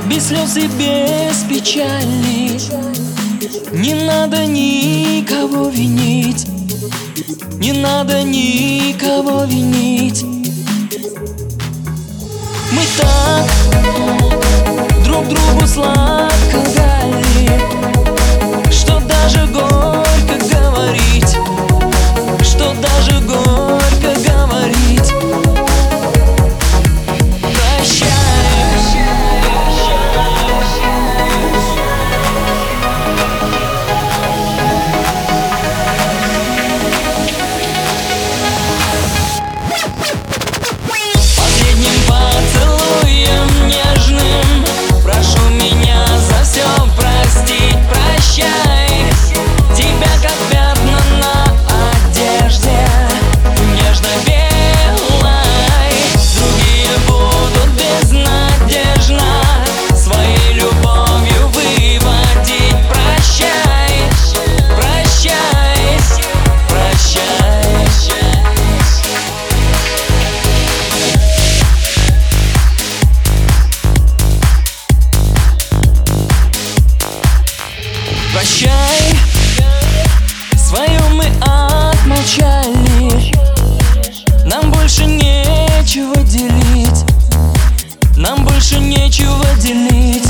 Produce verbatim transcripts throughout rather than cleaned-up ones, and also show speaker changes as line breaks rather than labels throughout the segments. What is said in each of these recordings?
без слез и без печали. Не надо никого винить, не надо никого винить. Мы так друг другу сладко дали, что даже горько говорить, что даже горько говорить. Прощай, свое мы отмолчали, нам больше нечего делить, нам больше нечего делить.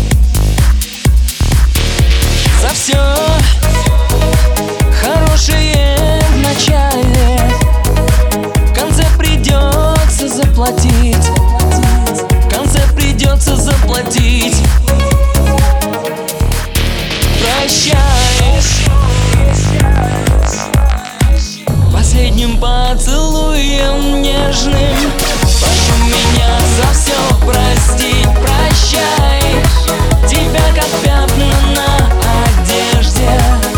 За все хорошее в начале в конце придется заплатить, в конце придется заплатить. Прощай, последним поцелуем нежным прошу меня за все простить. Прощай, тебя как пятна на одежде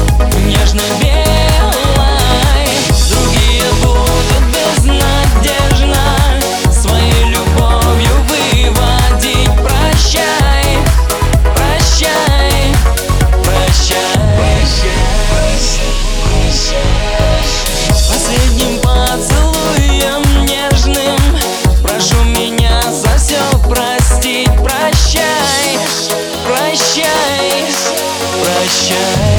нежно-белой, другие будут безнадежно своей любовью выводить. Прощай, прощай, последним поцелуем нежным прошу меня за все простить. Прощай, прощай, прощай.